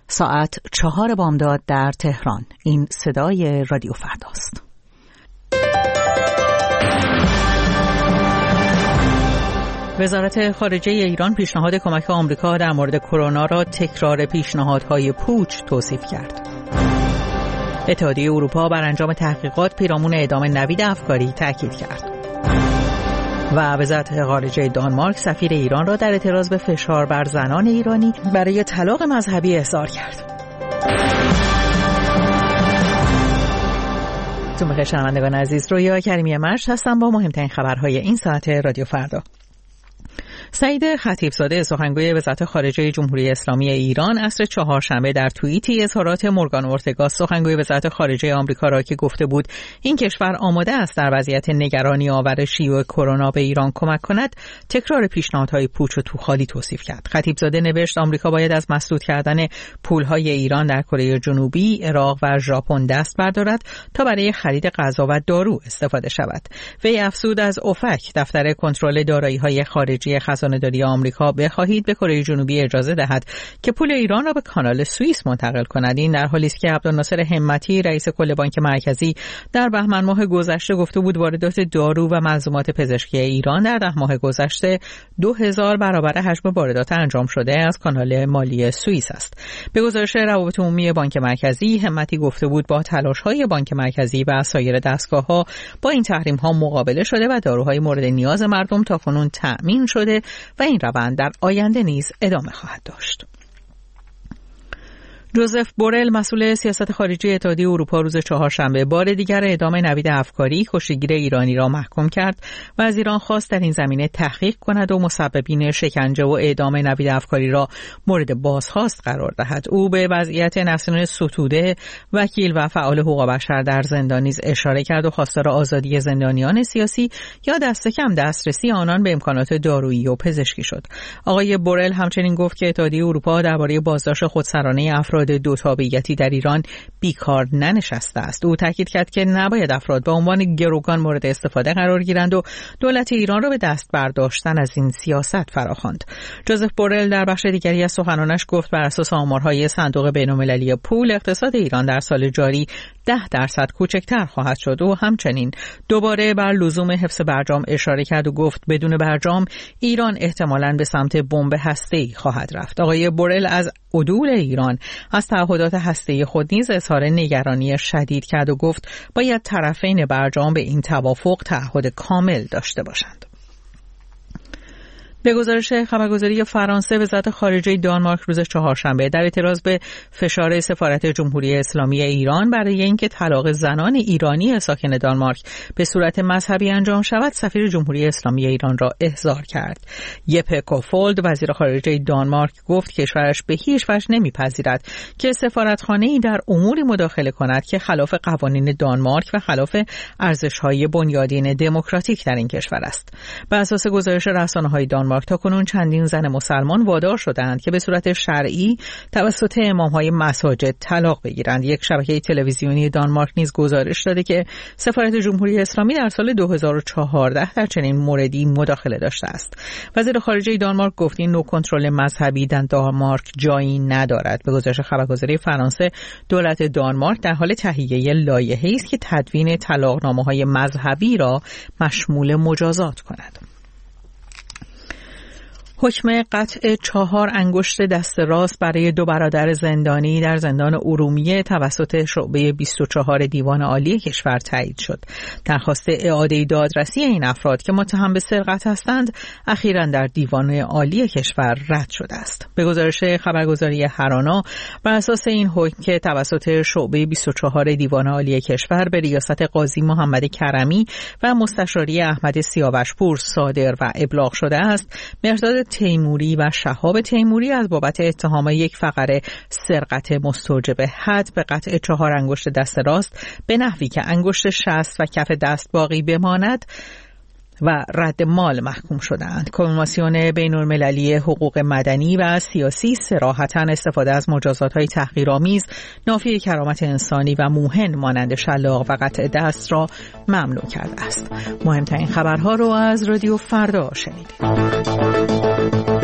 ساعت 4 بامداد در تهران. این صدای رادیو فرداست. وزارت خارجه ایران پیشنهاد کمک آمریکا در مورد کرونا را تکرار پیشنهادهای پوچ توصیف کرد. اتحادیه اروپا بر انجام تحقیقات پیرامون اعدام نوید افکاری تاکید کرد. و وزارت خارجه دانمارک سفیر ایران را در اعتراض به فشار بر زنان ایرانی برای طلاق مذهبی احضار کرد. تو بخیر شنوندگان عزیز، رویا کریمی مرش هستم با مهمترین خبرهای این ساعت رادیو فردا. سعید خطیبزاده سخنگوی وزارت خارجه جمهوری اسلامی ایران عصر چهارشنبه در توییتی اظهارات مورگان اورتگا سخنگوی وزارت خارجه آمریکا را که گفته بود این کشور آماده است در وضعیت نگرانی آور شیوع کرونا به ایران کمک کند، تکرار پیشنهادهای پوچ و توخالی توصیف کرد. خطیبزاده نوشت آمریکا باید از مسدود کردن پولهای ایران در کره جنوبی، عراق و ژاپن دست بردارد تا برای خرید غذا و دارو استفاده شود. وی افزود از اوفک دفتر کنترل دارایی‌های خارجی خزانه‌داری آمریکا بخواهید به کره جنوبی اجازه دهد که پول ایران را به کانال سوئیس منتقل کند. این در حالی است که عبدالناصر همتی رئیس کل بانک مرکزی در بهمن ماه گذشته گفته بود واردات دارو و ملزومات پزشکی ایران در 10 ماه گذشته 2000 برابر حجم واردات انجام شده از کانال مالی سوئیس است. به گزارش روابط عمومی بانک مرکزی، همتی گفته بود با تلاش‌های بانک مرکزی و سایر دستگاه‌ها با این تحریم‌ها مقابله شده و داروهای مورد نیاز مردم تاکنون تأمین شده و این روند در آینده نیز ادامه خواهد داشت. جوزف بورل مسئول سیاست خارجی اتحادیه اروپا روز چهارشنبه بار دیگر اعدام نوید افکاری کشتیگیر ایرانی را محکوم کرد و از ایران خواست در این زمینه تحقیق کند و مسببین شکنجه و اعدام نوید افکاری را مورد بازخواست قرار دهد. او به وضعیت نسرین ستوده، وکیل و فعال حقوق بشر در زندان نیز اشاره کرد و خواستار آزادی زندانیان سیاسی یا دست کم دسترسی آنان به امکانات دارویی و پزشکی شد. آقای بورل همچنین گفت که اتحادیه اروپا درباره بازداشت خودسرانه افراد دو تابعیتی در ایران بیکار ننشسته است. او تاکید کرد که نباید افراد به عنوان گروگان مورد استفاده قرار گیرند و دولت ایران را به دست برداشتن از این سیاست فراخواند. جوزف بورل در بخش دیگری از سخنانش گفت بر اساس آمارهای صندوق بین‌المللی پول اقتصاد ایران در سال جاری 10% کوچکتر خواهد شد و همچنین دوباره بر لزوم حفظ برجام اشاره کرد و گفت بدون برجام ایران احتمالاً به سمت بمب هسته‌ای خواهد رفت. آقای بورل از عدول ایران از تعهدات هسته‌ای خود نیز اظهار نگرانی شدید کرد و گفت باید طرفین برجام به این توافق تعهد کامل داشته باشند. به گزارش خبرگزاری فرانسه، وزارت خارجه دانمارک روز چهارشنبه در اعتراض به فشار سفارت جمهوری اسلامی ایران برای اینکه طلاق زنان ایرانی ساکن دانمارک به صورت مذهبی انجام شود، سفیر جمهوری اسلامی ایران را احضار کرد. یپه کوفولد وزیر خارجه دانمارک گفت کشورش به هیچ وجه نمیپذیرد که سفارتخانه‌ای در اموری مداخله کند که خلاف قوانین دانمارک و خلاف ارزش‌های بنیادین دموکراتیک در این کشور است. بر اساس گزارش رسانه‌های دانمارک تاکنون چندین زن مسلمان وادار شدند که به صورت شرعی توسط امام‌های مساجد طلاق بگیرند. یک شبکه تلویزیونی دانمارک نیز گزارش داده که سفارت جمهوری اسلامی در سال 2014 در چنین موردی مداخله داشته است. وزیر خارجه دانمارک گفت این نوع کنترل مذهبی در دانمارک جایی ندارد. به گزارش خبرگزاری فرانسه، دولت دانمارک در حال تهیه لایحه‌ای است که تدوین طلاقنامه‌های مذهبی را مشمول مجازات کند. حکم قطع 4 انگشت دست راست برای 2 برادر زندانی در زندان ارومیه توسط شعبه 24 دیوان عالی کشور تایید شد. درخواست اعاده دادرسی این افراد که متهم به سرقت هستند اخیراً در دیوان عالی کشور رد شده است. به گزارش خبرگزاری هرانا، بر اساس این حکم که توسط شعبه 24 دیوان عالی کشور به ریاست قاضی محمد کرمی و مستشاری احمد سیاوشپور صادر و ابلاغ شده است، مرداد تیموری و شهاب تیموری از بابت اتهام یک فقره سرقت مستوجب حد به قطع 4 انگشت دست راست به نحوی که انگشت شست و کف دست باقی بماند و رد مال محکوم شدند. کمیسیون بین‌المللی حقوق مدنی و سیاسی صراحتاً استفاده از مجازات‌های تحقیرآمیز نافی کرامت انسانی و موهن مانند شلاق و قطع دست را ممنوع کرده است. مهمترین خبرها رو از رادیو فردا شنیدید.